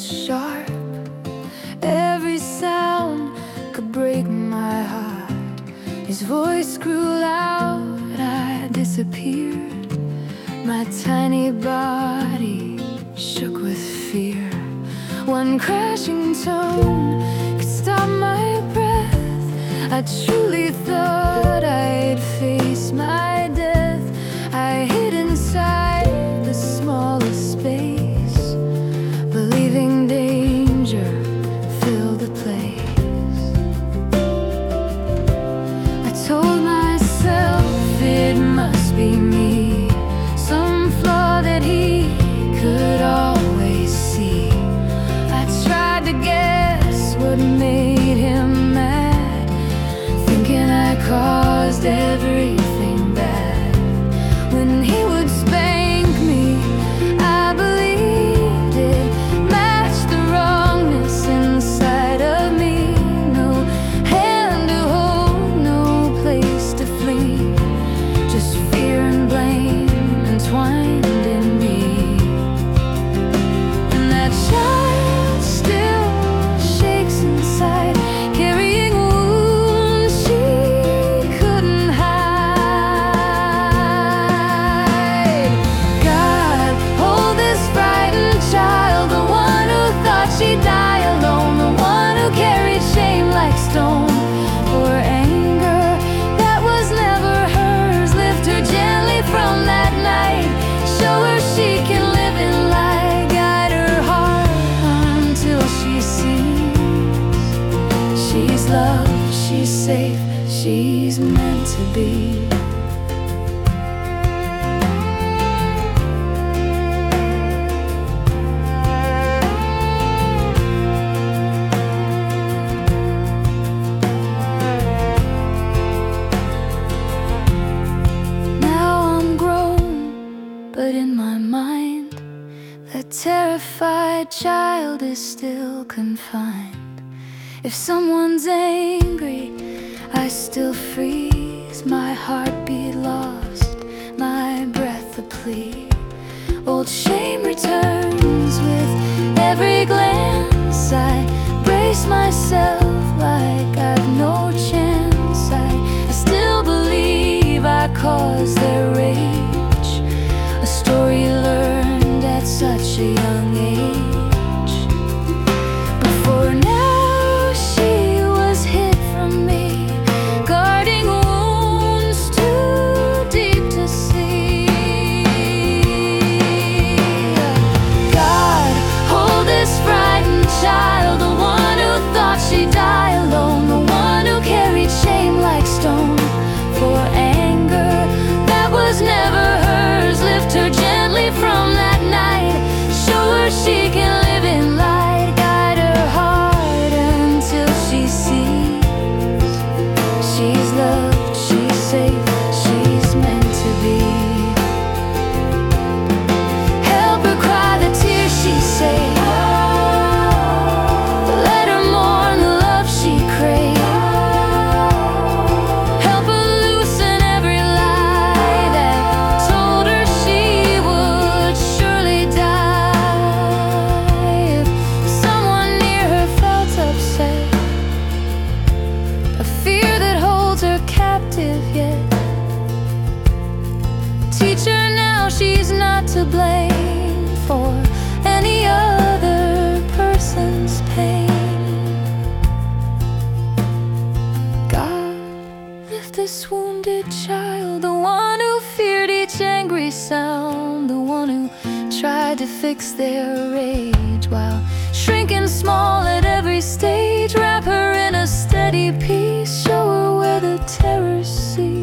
sharp. Every sound could break my heart. His voice grew loud, I disappeared. My tiny body shook with fear. One crashing tone could stop my breath. I truly thought I'd face my death. I hid inside the smallest space, believing danger filled the place. I told myself it must be me, some flaw that he could always see. I tried to guess what made him mad, thinking I caused everything bad. When he would spank me, I believed it matched the wrongness inside of me. No hand to hold, no place to flee, just fear and blame entwined in me. And that child still shakes inside, carrying wounds she couldn't hide. God, hold this frightened child, the one who thought she'd die alone, the one who carried shame like stone. For anger that was never hers, lift her gently from that night, show her she can live in light, guide her heart until she sees she's loved, she's safe, she's meant to be. Now I'm grown, but in my mind, that terrified child is still confined. If someone's angry, I still freeze, my heartbeat lost, my breath a plea. Old shame returns with every glance. I brace myself like I've no chance. I still believe I caused their rage, a story learned at such a young age. Before now she was hid from me, guarding wounds too deep to see. God, hold this frightened child, the one who thought she'd die alone, the one who carried shame like stone. For anger that was never hers, lift her gently from that night, show her she can live in light, guide her heart until she sees she's loved, she's safe, she's meant to be. Help her cry the tears she saved, let her mourn the love she craved, help her loosen every lie that told her she would surely die. If someone near her felt upset, a fear that holds her captive yet, teach her now she's not to blame for any other person's pain. God, lift this wounded child, the one who feared each angry sound, the one who tried to fix their rage while shrinking small at every stage. Wrap her in a steady peace, show her where the terror sees